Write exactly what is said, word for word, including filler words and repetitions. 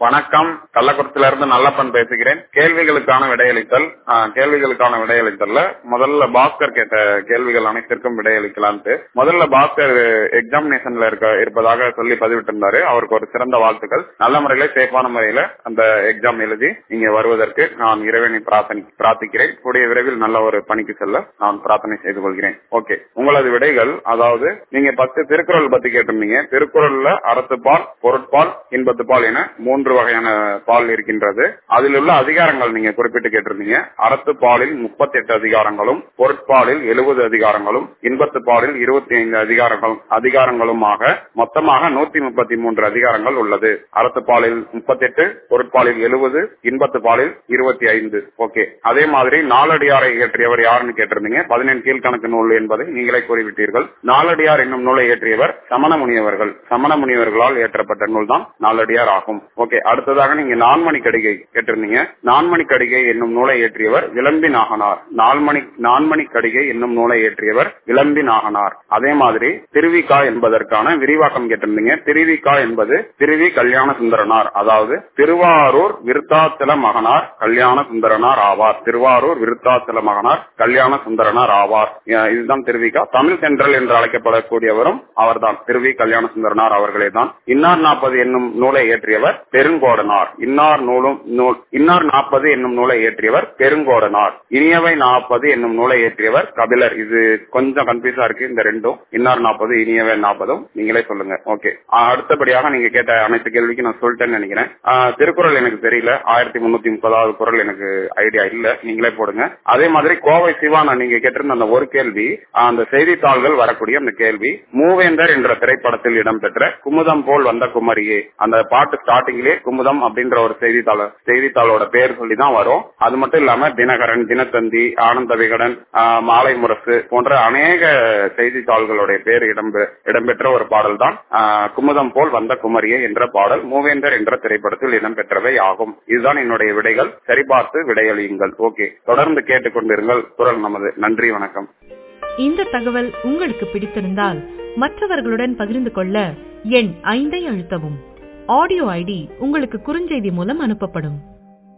வணக்கம். கள்ளக்குறிச்சியில இருந்து நல்லப்பன் பேசுகிறேன். கேள்விகளுக்கான விடையளித்தல் ஆஹ், கேள்விகளுக்கான விடையளித்தல்ல முதல்ல பாஸ்கர் கேட்ட கேள்விகள் அனைத்திற்கும் விடையளிக்கலான்ட்டு முதல்ல பாஸ்கர் எக்ஸாமினேஷன்ல இருக்க இருப்பதாக சொல்லி பதிவிட்டிருந்தாரு. அவருக்கு ஒரு சிறந்த வாழ்த்துக்கள். நல்ல முறையில சேஃபான முறையில அந்த எக்ஸாம் எழுதி இங்க வருவதற்கு நான் இறைவனை பிரார்த்தனை பிரார்த்திக்கிறேன். கூடிய விரைவில் நல்ல ஒரு பணிக்கு செல்ல நான் பிரார்த்தனை செய்து கொள்கிறேன். ஓகே, உங்களது விடைகள் அதாவது நீங்க பத்து திருக்குறள் பத்தி கேட்டிருந்தீங்க. திருக்குறள்ல அறத்துப்பால், பொருட்பால், இன்பத்துப்பால் என மூன்று வகையான பால் இருக்கின்றது. அதில் உள்ள அதிகாரங்கள் நீங்க குறிப்பிட்டு கேட்டிருந்தீங்க. அறத்துப்பாலில் முப்பத்தி எட்டு அதிகாரங்களும், பொருட்பாலில் எழுபது அதிகாரங்களும், இன்பத்து பாலில் இருபத்தி ஐந்து அதிகாரங்களும் அதிகாரங்களுமாக மொத்தமாக நூத்தி முப்பத்தி மூன்று அதிகாரங்கள் உள்ளது. அறத்துப்பாலில் முப்பத்தி எட்டு, பொருட்பாலில் எழுபது, இன்பத்து பாலில் இருபத்தி ஐந்து. ஓகே, அதே மாதிரி நாலடியாரை இயற்றியவர் யாருன்னு கேட்டிருந்தீங்க. பதினெண் கீழ்கணக்கு நூல் என்பதை நீங்களே கூறிவிட்டீர்கள். நாலடியார் என்னும் நூலை இயற்றியவர் சமண முனிவர்கள். சமண முனிவர்களால் இயற்றப்பட்ட நூல் தான் நாலடியார் ஆகும். ஓகே, அடுத்ததாக நீங்க நான்மணி கடிகை கேட்டிருந்தீங்க. நான்மணி கடிகை என்னும் நூலை இயற்றியவர் விளம்பி நாகனார். நான்மணி நான்மணி கடிகை என்னும் நூலை இயற்றியவர் விளம்பி நாகனார். அதே மாதிரி திருவிகா என்பதற்கான விரிவாக்கம் கேட்டிருந்தீங்க. திருவிகா என்பது திருவி கல்யாண சுந்தரனார், அதாவது திருவாரூர் விருத்தாச்சல மகனார் கல்யாண சுந்தரனார் ஆவார். திருவாரூர் விருத்தாச்சல மகனார் கல்யாண சுந்தரனார் ஆவார். இதுதான் திருவிகா. தமிழ் தென்றல் என்று அழைக்கப்படக்கூடியவரும் அவர்தான், திருவி கல்யாண சுந்தரனார் அவர்களே தான். இன்னார் நாற்பது என்னும் நூலை இயற்றியவர் பெருங்கோடனார். இன்னார் நூலும் நூல் இன்னார் நாற்பது என்னும் நூலை இயற்றியவர் பெருங்கோடனார். இனியவை நாற்பது என்னும் நூலை இயற்றியவர் கபிலர். இது கொஞ்சம் கன்ஃபியூஸா இருக்கு இந்த ரெண்டும். இன்னார் நாற்பது, இனியவை நாற்பதும் நீங்களே சொல்லுங்க. ஓகே, அடுத்தபடியாக நீங்க கேட்ட அனைத்து கேள்விக்கு நான் சொல்லிட்டேன்னு நினைக்கிறேன். திருக்குறள் எனக்கு தெரியல. ஆயிரத்தி முன்னூத்தி முப்பதாவது குறள் எனக்கு ஐடியா இல்ல, நீங்களே போடுங்க. அதே மாதிரி கோவை சிவானா நீங்க கேட்டிருந்த அந்த ஒரு கேள்வி, அந்த செய்தித்தாள்கள் வரக்கூடிய அந்த கேள்வி, மூவேந்தர் என்ற திரைப்படத்தில் இடம்பெற்ற குமுதம் போல் வந்த குமரியே, அந்த பாட்டு ஸ்டார்டிங்லேயே குமுதம் அப்படின்ற ஒரு செய்தித்தாள் செய்தித்தாளோட பேர் சொல்லிதான் வரும். அது மட்டும் இல்லாம தினகரன், தினத்தந்தி, ஆனந்த விகடன், மாலை முரசு போன்ற அநேக செய்தித்தாள்களுடைய பேர் இடம்பெ இடம்பெற்ற ஒரு பாடல் தான் குமுதம் போல் வந்த குமரியே என்ற பாடல் மூவேந்தர் என்ற திரைப்படத்தில் இடம்பெற்றவை ஆகும். இதுதான் என்னுடைய விடைகள். சரிபார்த்து விடையளியுங்கள். ஓகே, தொடர்ந்து கேட்டுக்கொண்டிருங்கள் குரல் நமது. நன்றி, வணக்கம். இந்த தகவல் உங்களுக்கு பிடித்திருந்தால் மற்றவர்களுடன் பகிர்ந்து கொள்ள எண் ஐந்தை அழுத்தவும். ஆடியோ ஐடி உங்களுக்கு குறுஞ்செய்தி மூலம் அனுப்பப்படும்.